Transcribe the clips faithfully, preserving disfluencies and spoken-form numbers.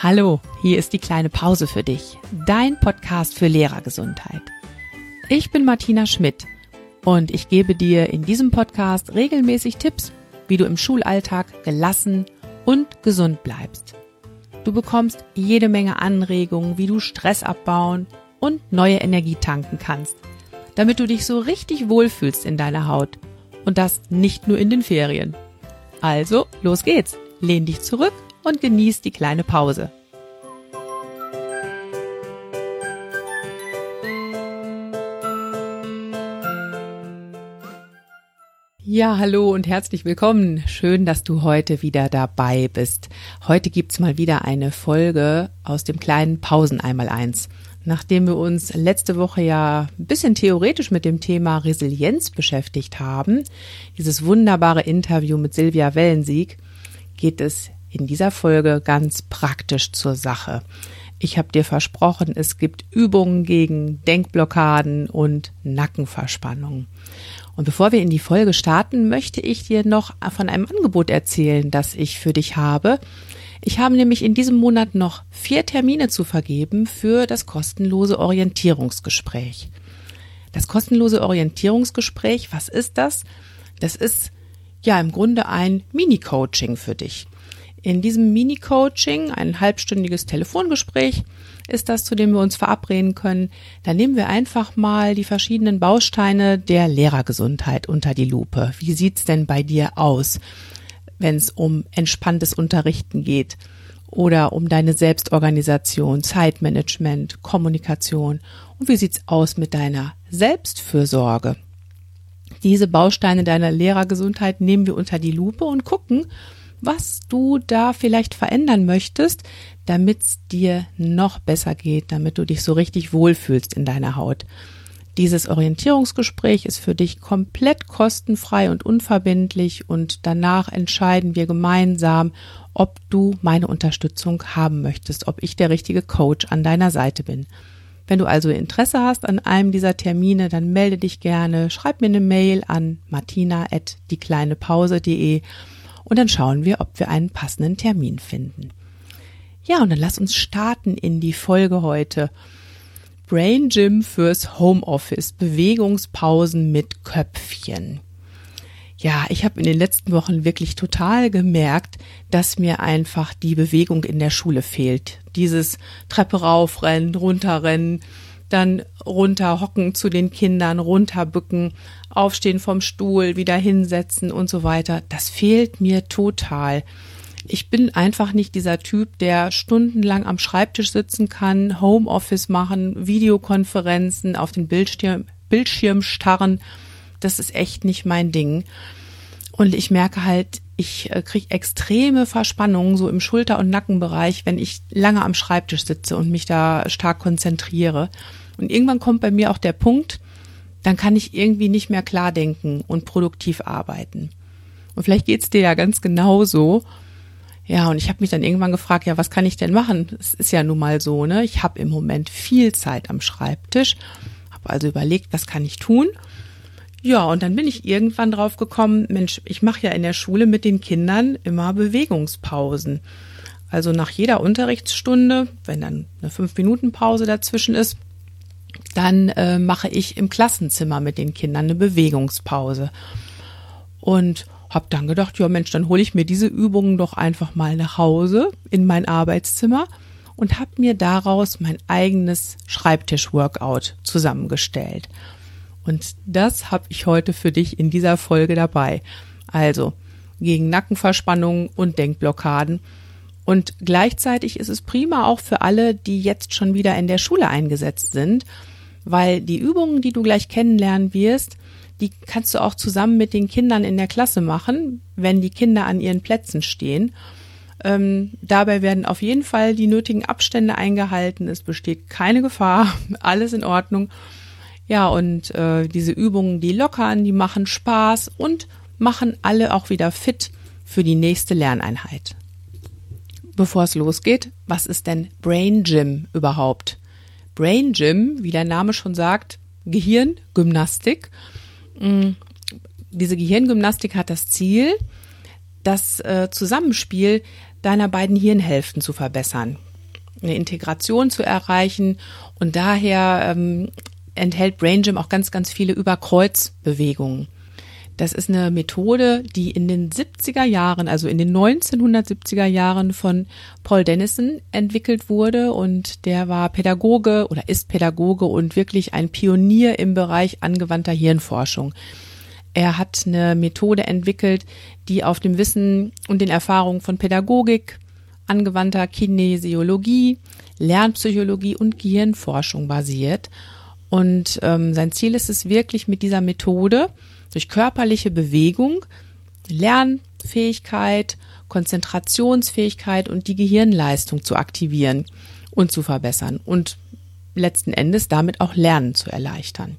Hallo, hier ist die kleine Pause für dich, dein Podcast für Lehrergesundheit. Ich bin Martina Schmidt und ich gebe dir in diesem Podcast regelmäßig Tipps, wie du im Schulalltag gelassen und gesund bleibst. Du bekommst jede Menge Anregungen, wie du Stress abbauen und neue Energie tanken kannst, damit du dich so richtig wohlfühlst in deiner Haut und das nicht nur in den Ferien. Also, los geht's, lehn dich zurück und genieß die kleine Pause. Ja, hallo und herzlich willkommen. Schön, dass du heute wieder dabei bist. Heute gibt's mal wieder eine Folge aus dem kleinen Pausen einmal eins. Nachdem wir uns letzte Woche ja ein bisschen theoretisch mit dem Thema Resilienz beschäftigt haben, dieses wunderbare Interview mit Silvia Wellensiek, geht es in dieser Folge ganz praktisch zur Sache. Ich habe dir versprochen, es gibt Übungen gegen Denkblockaden und Nackenverspannung. Und bevor wir in die Folge starten, möchte ich dir noch von einem Angebot erzählen, das ich für dich habe. Ich habe nämlich in diesem Monat noch vier Termine zu vergeben für das kostenlose Orientierungsgespräch. Das kostenlose Orientierungsgespräch, was ist das? Das ist ja im Grunde ein Mini-Coaching für dich. In diesem Mini-Coaching, ein halbstündiges Telefongespräch, ist das, zu dem wir uns verabreden können. Da nehmen wir einfach mal die verschiedenen Bausteine der Lehrergesundheit unter die Lupe. Wie sieht's denn bei dir aus, wenn es um entspanntes Unterrichten geht oder um deine Selbstorganisation, Zeitmanagement, Kommunikation? Und wie sieht's aus mit deiner Selbstfürsorge? Diese Bausteine deiner Lehrergesundheit nehmen wir unter die Lupe und gucken, was du da vielleicht verändern möchtest, damit es dir noch besser geht, damit du dich so richtig wohlfühlst in deiner Haut. Dieses Orientierungsgespräch ist für dich komplett kostenfrei und unverbindlich und danach entscheiden wir gemeinsam, ob du meine Unterstützung haben möchtest, ob ich der richtige Coach an deiner Seite bin. Wenn du also Interesse hast an einem dieser Termine, dann melde dich gerne, schreib mir eine Mail an martina at diekleinepause punkt de und dann schauen wir, ob wir einen passenden Termin finden. Ja, und dann lass uns starten in die Folge heute. Brain Gym fürs Homeoffice, Bewegungspausen mit Köpfchen. Ja, ich habe in den letzten Wochen wirklich total gemerkt, dass mir einfach die Bewegung in der Schule fehlt. Dieses Treppe raufrennen, runterrennen, dann runterhocken zu den Kindern, runterbücken, aufstehen vom Stuhl, wieder hinsetzen und so weiter. Das fehlt mir total. Ich bin einfach nicht dieser Typ, der stundenlang am Schreibtisch sitzen kann, Homeoffice machen, Videokonferenzen, auf den Bildschirm, Bildschirm starren. Das ist echt nicht mein Ding. Und ich merke halt, ich kriege extreme Verspannungen so im Schulter- und Nackenbereich, wenn ich lange am Schreibtisch sitze und mich da stark konzentriere. Und irgendwann kommt bei mir auch der Punkt, dann kann ich irgendwie nicht mehr klar denken und produktiv arbeiten. Und vielleicht geht's dir ja ganz genauso. Ja, und ich habe mich dann irgendwann gefragt, ja, was kann ich denn machen? Es ist ja nun mal so, ne? Ich habe im Moment viel Zeit am Schreibtisch, habe also überlegt, was kann ich tun? Ja, und dann bin ich irgendwann drauf gekommen, Mensch, ich mache ja in der Schule mit den Kindern immer Bewegungspausen. Also nach jeder Unterrichtsstunde, wenn dann eine fünf-Minuten-Pause dazwischen ist, dann äh, mache ich im Klassenzimmer mit den Kindern eine Bewegungspause. Und habe dann gedacht, ja Mensch, dann hole ich mir diese Übungen doch einfach mal nach Hause in mein Arbeitszimmer und habe mir daraus mein eigenes Schreibtisch-Workout zusammengestellt. Und das habe ich heute für dich in dieser Folge dabei. Also gegen Nackenverspannungen und Denkblockaden. Und gleichzeitig ist es prima auch für alle, die jetzt schon wieder in der Schule eingesetzt sind, weil die Übungen, die du gleich kennenlernen wirst, die kannst du auch zusammen mit den Kindern in der Klasse machen, wenn die Kinder an ihren Plätzen stehen. Ähm, dabei werden auf jeden Fall die nötigen Abstände eingehalten. Es besteht keine Gefahr, alles in Ordnung. Ja, und äh, diese Übungen, die lockern, die machen Spaß und machen alle auch wieder fit für die nächste Lerneinheit. Bevor es losgeht, was ist denn Brain Gym überhaupt? Brain Gym, wie der Name schon sagt, Gehirngymnastik. Diese Gehirngymnastik hat das Ziel, das äh, Zusammenspiel deiner beiden Hirnhälften zu verbessern. eine Integration zu erreichen. Und daher ähm, enthält Brain Gym auch ganz, ganz viele Überkreuzbewegungen. Das ist eine Methode, die in den siebziger Jahren, also in den neunzehnhundertsiebziger Jahren von Paul Dennison entwickelt wurde, und der war Pädagoge oder ist Pädagoge und wirklich ein Pionier im Bereich angewandter Hirnforschung. Er hat eine Methode entwickelt, die auf dem Wissen und den Erfahrungen von Pädagogik, angewandter Kinesiologie, Lernpsychologie und Gehirnforschung basiert. Und ähm, sein Ziel ist es wirklich, mit dieser Methode durch körperliche Bewegung Lernfähigkeit, Konzentrationsfähigkeit und die Gehirnleistung zu aktivieren und zu verbessern und letzten Endes damit auch Lernen zu erleichtern.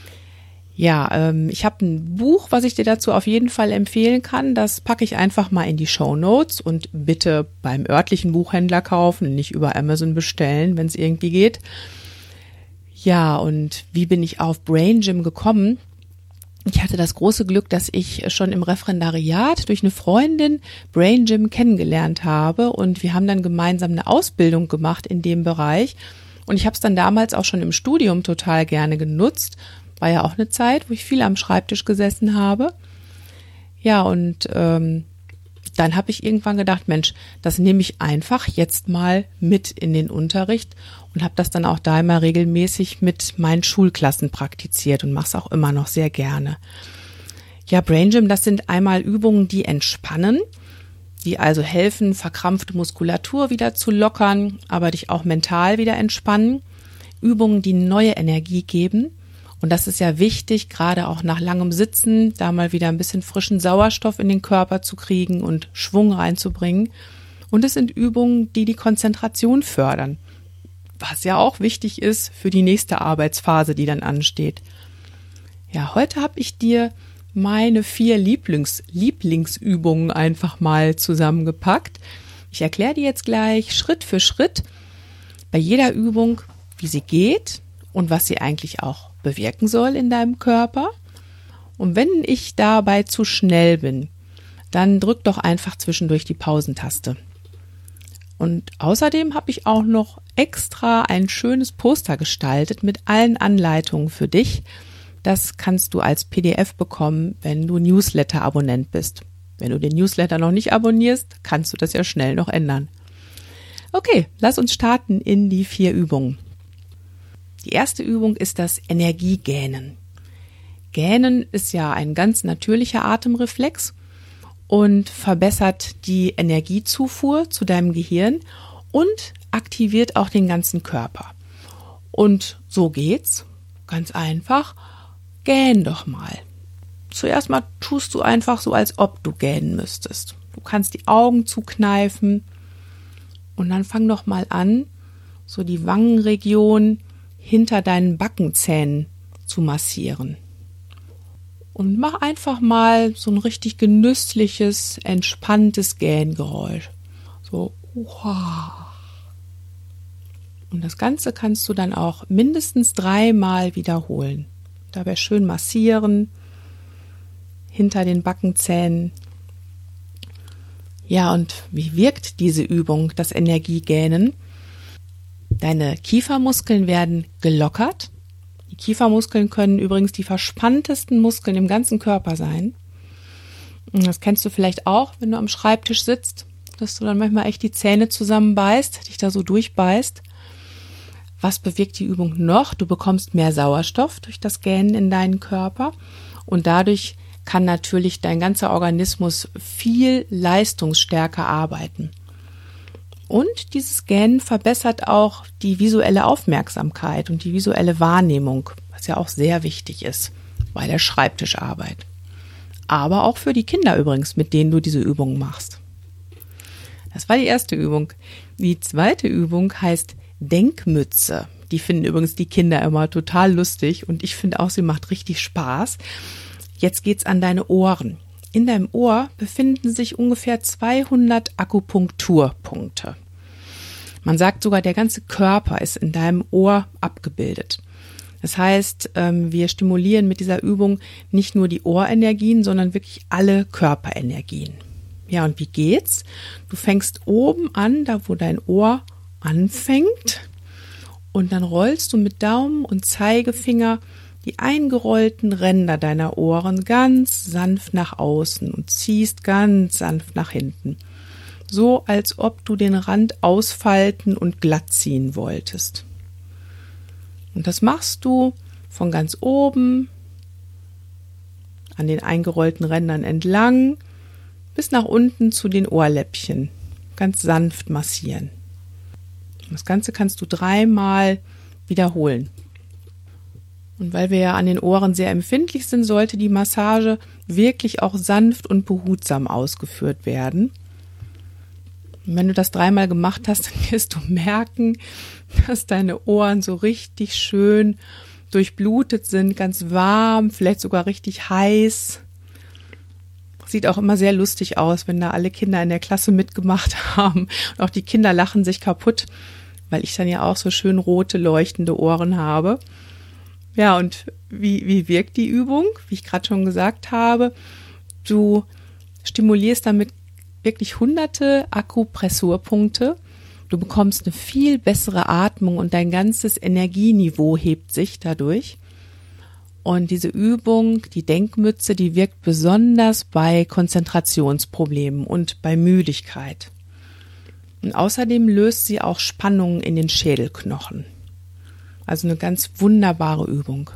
Ja, ähm, ich habe ein Buch, was ich dir dazu auf jeden Fall empfehlen kann. Das packe ich einfach mal in die Shownotes, und bitte beim örtlichen Buchhändler kaufen, nicht über Amazon bestellen, wenn es irgendwie geht. Ja, und wie bin ich auf Brain Gym gekommen? Ich hatte das große Glück, dass ich schon im Referendariat durch eine Freundin Brain Gym kennengelernt habe, und wir haben dann gemeinsam eine Ausbildung gemacht in dem Bereich, und ich habe es dann damals auch schon im Studium total gerne genutzt. War ja auch eine Zeit, wo ich viel am Schreibtisch gesessen habe. Ja, und ähm, dann habe ich irgendwann gedacht, Mensch, das nehme ich einfach jetzt mal mit in den Unterricht, und habe das dann auch da immer regelmäßig mit meinen Schulklassen praktiziert und mache es auch immer noch sehr gerne. Ja, Brain Gym, das sind einmal Übungen, die entspannen, die also helfen, verkrampfte Muskulatur wieder zu lockern, aber dich auch mental wieder entspannen. Übungen, die neue Energie geben. Und das ist ja wichtig, gerade auch nach langem Sitzen, da mal wieder ein bisschen frischen Sauerstoff in den Körper zu kriegen und Schwung reinzubringen. Und es sind Übungen, die die Konzentration fördern, was ja auch wichtig ist für die nächste Arbeitsphase, die dann ansteht. Ja, heute habe ich dir meine vier Lieblings- Lieblingsübungen einfach mal zusammengepackt. Ich erkläre dir jetzt gleich Schritt für Schritt bei jeder Übung, wie sie geht und was sie eigentlich auch bewirken soll in deinem Körper. Und wenn ich dabei zu schnell bin, dann drück doch einfach zwischendurch die Pausentaste. Und außerdem habe ich auch noch extra ein schönes Poster gestaltet mit allen Anleitungen für dich. Das kannst du als P D F bekommen, wenn du Newsletter-Abonnent bist. Wenn du den Newsletter noch nicht abonnierst, kannst du das ja schnell noch ändern. Okay, lass uns starten in die vier Übungen. Die erste Übung ist das Energiegähnen. Gähnen ist ja ein ganz natürlicher Atemreflex und verbessert die Energiezufuhr zu deinem Gehirn und aktiviert auch den ganzen Körper. Und so geht's, ganz einfach. Gähn doch mal. Zuerst mal tust du einfach so, als ob du gähnen müsstest. Du kannst die Augen zukneifen und dann fang doch mal an, so die Wangenregion hinter deinen Backenzähnen zu massieren. Und mach einfach mal so ein richtig genüssliches, entspanntes Gähngeräusch. So, uha. Und das Ganze kannst du dann auch mindestens dreimal wiederholen. Dabei schön massieren, hinter den Backenzähnen. Ja, und wie wirkt diese Übung, das Energiegähnen? Deine Kiefermuskeln werden gelockert. Die Kiefermuskeln können übrigens die verspanntesten Muskeln im ganzen Körper sein. Und das kennst du vielleicht auch, wenn du am Schreibtisch sitzt, dass du dann manchmal echt die Zähne zusammenbeißt, dich da so durchbeißt. Was bewirkt die Übung noch? Du bekommst mehr Sauerstoff durch das Gähnen in deinen Körper und dadurch kann natürlich dein ganzer Organismus viel leistungsstärker arbeiten. Und dieses Gähnen verbessert auch die visuelle Aufmerksamkeit und die visuelle Wahrnehmung, was ja auch sehr wichtig ist bei der Schreibtischarbeit. Aber auch für die Kinder übrigens, mit denen du diese Übungen machst. Das war die erste Übung. Die zweite Übung heißt Denkmütze. Die finden übrigens die Kinder immer total lustig und ich finde auch, sie macht richtig Spaß. Jetzt geht's an deine Ohren. In deinem Ohr befinden sich ungefähr zweihundert Akupunkturpunkte. Man sagt sogar, der ganze Körper ist in deinem Ohr abgebildet. Das heißt, wir stimulieren mit dieser Übung nicht nur die Ohrenergien, sondern wirklich alle Körperenergien. Ja, und wie geht's? Du fängst oben an, da wo dein Ohr anfängt. Und dann rollst du mit Daumen und Zeigefinger die eingerollten Ränder deiner Ohren ganz sanft nach außen und ziehst ganz sanft nach hinten. So als ob du den Rand ausfalten und glatt ziehen wolltest. Und das machst du von ganz oben an den eingerollten Rändern entlang bis nach unten zu den Ohrläppchen. Ganz sanft massieren. Das Ganze kannst du dreimal wiederholen. Und weil wir ja an den Ohren sehr empfindlich sind, sollte die Massage wirklich auch sanft und behutsam ausgeführt werden. Und wenn du das dreimal gemacht hast, dann wirst du merken, dass deine Ohren so richtig schön durchblutet sind, ganz warm, vielleicht sogar richtig heiß. Sieht auch immer sehr lustig aus, wenn da alle Kinder in der Klasse mitgemacht haben. Und auch die Kinder lachen sich kaputt, weil ich dann ja auch so schön rote, leuchtende Ohren habe. Ja, und wie, wie wirkt die Übung? Wie ich gerade schon gesagt habe, du stimulierst damit wirklich hunderte Akupressurpunkte. Du bekommst eine viel bessere Atmung und dein ganzes Energieniveau hebt sich dadurch. Und diese Übung, die Denkmütze, die wirkt besonders bei Konzentrationsproblemen und bei Müdigkeit. Und außerdem löst sie auch Spannungen in den Schädelknochen. Also eine ganz wunderbare Übung.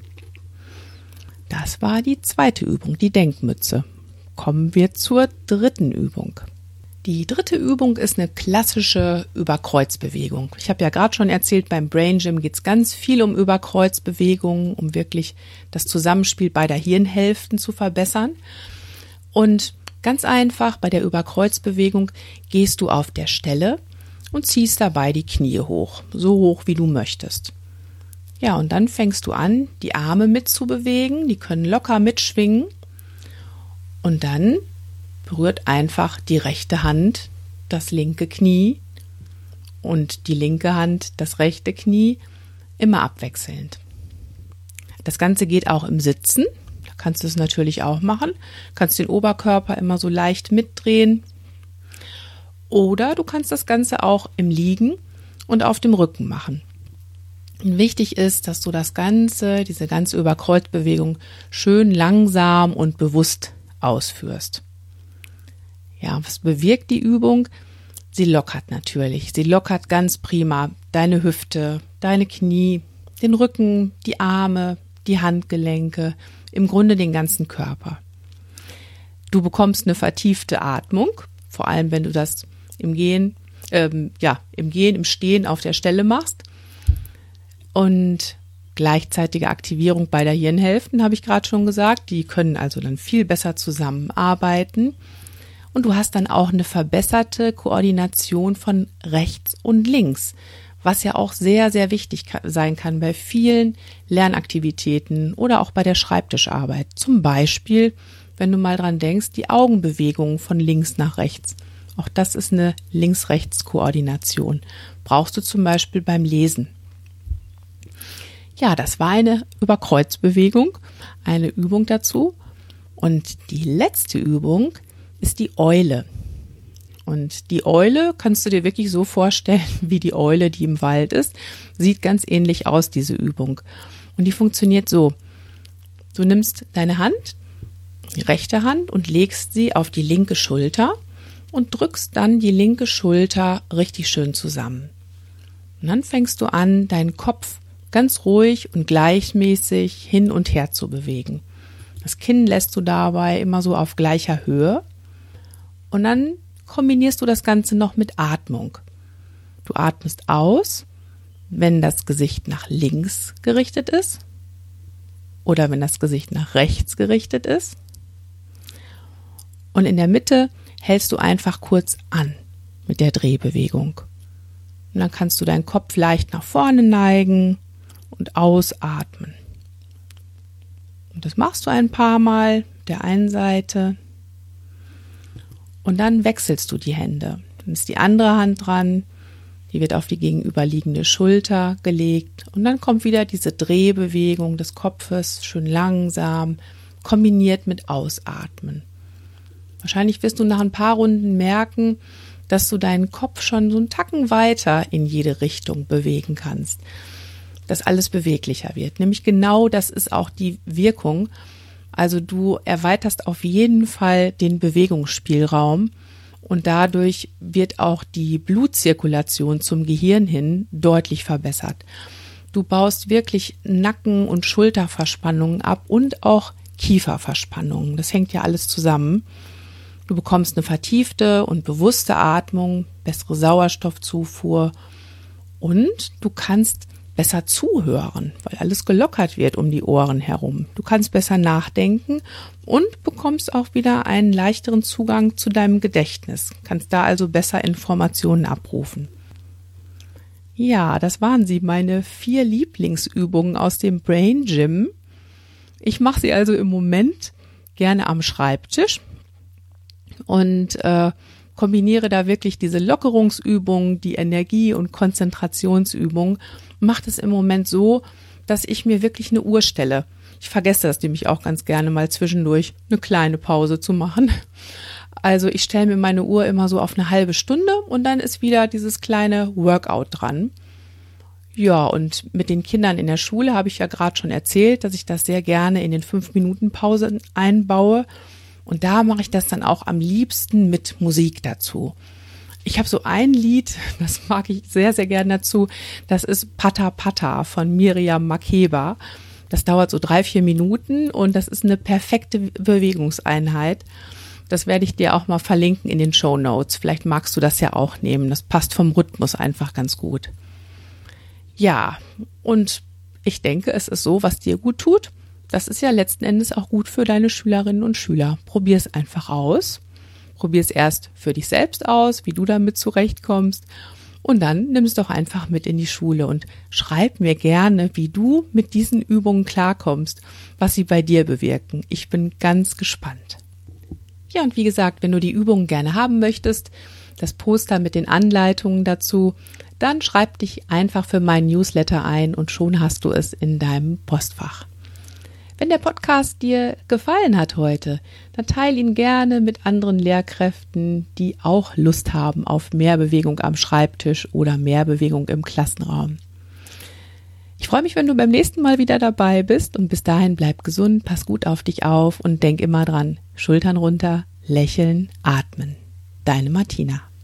Das war die zweite Übung, die Denkmütze. Kommen wir zur dritten Übung. Die dritte Übung ist eine klassische Überkreuzbewegung. Ich habe ja gerade schon erzählt, beim Brain Gym geht es ganz viel um Überkreuzbewegungen, um wirklich das Zusammenspiel beider Hirnhälften zu verbessern. Und ganz einfach, bei der Überkreuzbewegung gehst du auf der Stelle und ziehst dabei die Knie hoch, so hoch wie du möchtest. Ja, und dann fängst du an, die Arme mitzubewegen, die können locker mitschwingen. Und dann berührt einfach die rechte Hand das linke Knie und die linke Hand das rechte Knie, immer abwechselnd. Das Ganze geht auch im Sitzen, da kannst du es natürlich auch machen, kannst den Oberkörper immer so leicht mitdrehen oder du kannst das Ganze auch im Liegen und auf dem Rücken machen. Und wichtig ist, dass du das Ganze, diese ganze Überkreuzbewegung schön langsam und bewusst ausführst. Ja, was bewirkt die Übung? Sie lockert natürlich. Sie lockert ganz prima deine Hüfte, deine Knie, den Rücken, die Arme, die Handgelenke, im Grunde den ganzen Körper. Du bekommst eine vertiefte Atmung, vor allem wenn du das im Gehen, ähm, ja, im Gehen, im Stehen auf der Stelle machst. Und gleichzeitige Aktivierung beider Hirnhälften, habe ich gerade schon gesagt. Die können also dann viel besser zusammenarbeiten. Und du hast dann auch eine verbesserte Koordination von rechts und links, was ja auch sehr, sehr wichtig sein kann bei vielen Lernaktivitäten oder auch bei der Schreibtischarbeit. Zum Beispiel, wenn du mal dran denkst, die Augenbewegungen von links nach rechts. Auch das ist eine Links-Rechts-Koordination. Brauchst du zum Beispiel beim Lesen. Ja, das war eine Überkreuzbewegung, eine Übung dazu. Und die letzte Übung ist die Eule. Und die Eule kannst du dir wirklich so vorstellen, wie die Eule, die im Wald ist. Sieht ganz ähnlich aus, diese Übung. Und die funktioniert so. Du nimmst deine Hand, die rechte Hand, und legst sie auf die linke Schulter und drückst dann die linke Schulter richtig schön zusammen. Und dann fängst du an, deinen Kopf ganz ruhig und gleichmäßig hin und her zu bewegen. Das Kinn lässt du dabei immer so auf gleicher Höhe. Und dann kombinierst du das Ganze noch mit Atmung. Du atmest aus, wenn das Gesicht nach links gerichtet ist oder wenn das Gesicht nach rechts gerichtet ist. Und in der Mitte hältst du einfach kurz an mit der Drehbewegung. Und dann kannst du deinen Kopf leicht nach vorne neigen und ausatmen. Und das machst du ein paar Mal mit der einen Seite. Und dann wechselst du die Hände. Dann ist die andere Hand dran, die wird auf die gegenüberliegende Schulter gelegt. Und dann kommt wieder diese Drehbewegung des Kopfes, schön langsam, kombiniert mit Ausatmen. Wahrscheinlich wirst du nach ein paar Runden merken, dass du deinen Kopf schon so einen Tacken weiter in jede Richtung bewegen kannst, dass alles beweglicher wird. Nämlich genau das ist auch die Wirkung. Also du erweiterst auf jeden Fall den Bewegungsspielraum und dadurch wird auch die Blutzirkulation zum Gehirn hin deutlich verbessert. Du baust wirklich Nacken- und Schulterverspannungen ab und auch Kieferverspannungen. Das hängt ja alles zusammen. Du bekommst eine vertiefte und bewusste Atmung, bessere Sauerstoffzufuhr und du kannst besser zuhören, weil alles gelockert wird um die Ohren herum. Du kannst besser nachdenken und bekommst auch wieder einen leichteren Zugang zu deinem Gedächtnis. Kannst da also besser Informationen abrufen. Ja, das waren sie, meine vier Lieblingsübungen aus dem Brain Gym. Ich mache sie also im Moment gerne am Schreibtisch und äh, kombiniere da wirklich diese Lockerungsübung, die Energie- und Konzentrationsübung. Mache es im Moment so, dass ich mir wirklich eine Uhr stelle. Ich vergesse das nämlich auch ganz gerne mal zwischendurch, eine kleine Pause zu machen. Also ich stelle mir meine Uhr immer so auf eine halbe Stunde und dann ist wieder dieses kleine Workout dran. Ja, und mit den Kindern in der Schule habe ich ja gerade schon erzählt, dass ich das sehr gerne in den fünf Minuten Pausen einbaue. Und da mache ich das dann auch am liebsten mit Musik dazu. Ich habe so ein Lied, das mag ich sehr, sehr gerne dazu. Das ist Pata Pata von Miriam Makeba. Das dauert so drei, vier Minuten und das ist eine perfekte Bewegungseinheit. Das werde ich dir auch mal verlinken in den Shownotes. Vielleicht magst du das ja auch nehmen. Das passt vom Rhythmus einfach ganz gut. Ja, und ich denke, es ist so, was dir gut tut. Das ist ja letzten Endes auch gut für deine Schülerinnen und Schüler. Probier es einfach aus. Probier es erst für dich selbst aus, wie du damit zurechtkommst. Und dann nimm es doch einfach mit in die Schule und schreib mir gerne, wie du mit diesen Übungen klarkommst, was sie bei dir bewirken. Ich bin ganz gespannt. Ja, und wie gesagt, wenn du die Übungen gerne haben möchtest, das Poster mit den Anleitungen dazu, dann schreib dich einfach für meinen Newsletter ein und schon hast du es in deinem Postfach. Wenn der Podcast dir gefallen hat heute, dann teile ihn gerne mit anderen Lehrkräften, die auch Lust haben auf mehr Bewegung am Schreibtisch oder mehr Bewegung im Klassenraum. Ich freue mich, wenn du beim nächsten Mal wieder dabei bist und bis dahin bleib gesund, pass gut auf dich auf und denk immer dran, Schultern runter, lächeln, atmen. Deine Martina.